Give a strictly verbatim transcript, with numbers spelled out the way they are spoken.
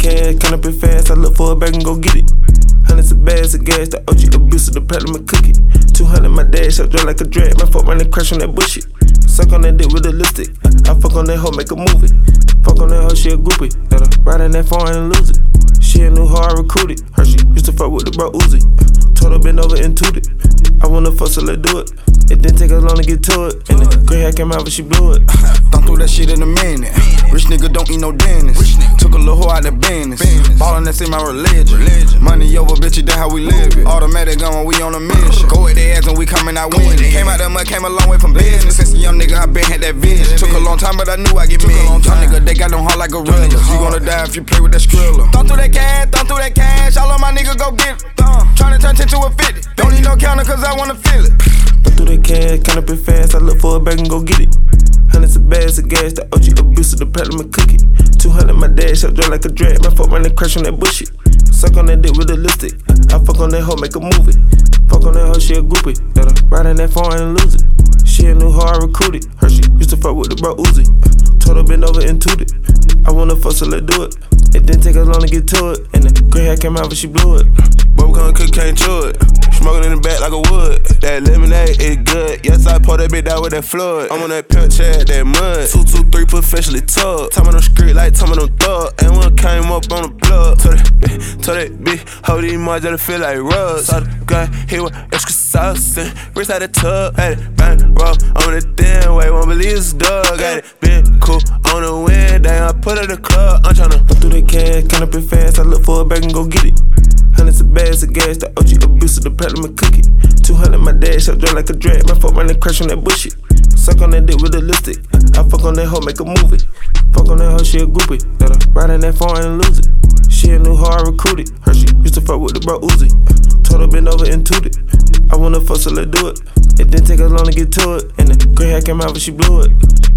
cash, count up it fast. I look for a bag and go get it. Hundreds of bags of gas, the O G abuse of the platinum and cook it. two hundred my dash, I drive like a drag. My fuck running crash on that bullshit. Suck on that dick with a lipstick. I fuck on that hoe, make a movie. Fuck on that hoe, she a groupie. Let her ride in that phone and lose it. She a new hoe, I recruited. Hershey used to fuck with the bro Uzi. Told her bend over and toot it. I wanna fuck, so let's do it. It didn't take us long to get to it. And the gray hair came out, but she blew it. Thumb through that shit in a minute. Rich nigga don't eat no dentist. Took a little hoe out the business. Ballin', that's in my religion. Money over, bitch, that's how we live it. Automatic gun when we on a mission. Go with their ass and we coming out winning. Came out the mud, came a long way from business. Since a young nigga, I been had that vision. Took a long time, but I knew I get me. Young nigga, they got them hard like gorillas. You gonna die if you play with that Skrilla. Thumb through that cash, thumb through that cash. All of my niggas go get it. Tryna turn ten to a fifty. Don't need no counter, cause I wanna feel it. Through the cash, count up it fast. I look for a bag and go get it. Hundreds of bags of gas, the O G abuse of the platinum and cook it. two hundred my dash, I drive like a drag. My fuck running crash on that bullshit. Suck on that dick with a lipstick. I fuck on that hoe, make a movie. Fuck on that hoe, she a groupie. Let her ride in that phone and lose it. She a new hoe, I recruited. Hershey used to fuck with the bro Uzi. Told her bend over and toot it. I wanna fuck, so let's do it. It didn't take us long to get to it. And the gray hair came out, but she blew it. Bubblegum cook, can't chew it. Smoking in the back like a wood. That lemonade is good. Yes, I pour that bitch down with that flood. I'm on that pimp chat, that mud. Two, two, three, professionally tucked. Time on them street like time on them thug. And one came up on the blood. Told that bitch, told that bitch, hold these mud, just feel like rubs. Saw the gun, hit with extra sauce and wrist out the tub. Had it bang, roll on the damn way. Won't believe it's dog. Got it been cool on the wind. Damn, I put it in the club. I'm tryna go through the cash, count up it fast. I look for a bag and go get it. Hundreds of bags of gas, the O G abuse of the platinum and cook it. two hundred my dash, I drive like a drag. My fuck running crash on that bullshit. Suck on that dick with a lipstick. I fuck on that hoe, make a movie. Fuck on that hoe, she a groupie. Let her ride in that phone and lose it. She a new hoe, I recruited. Hershey used to fuck with the bro Uzi. Told her bend over and toot it. I wanna fuck, so let's do it. It didn't take us long to get to it. And the gray hair came out, but she blew it.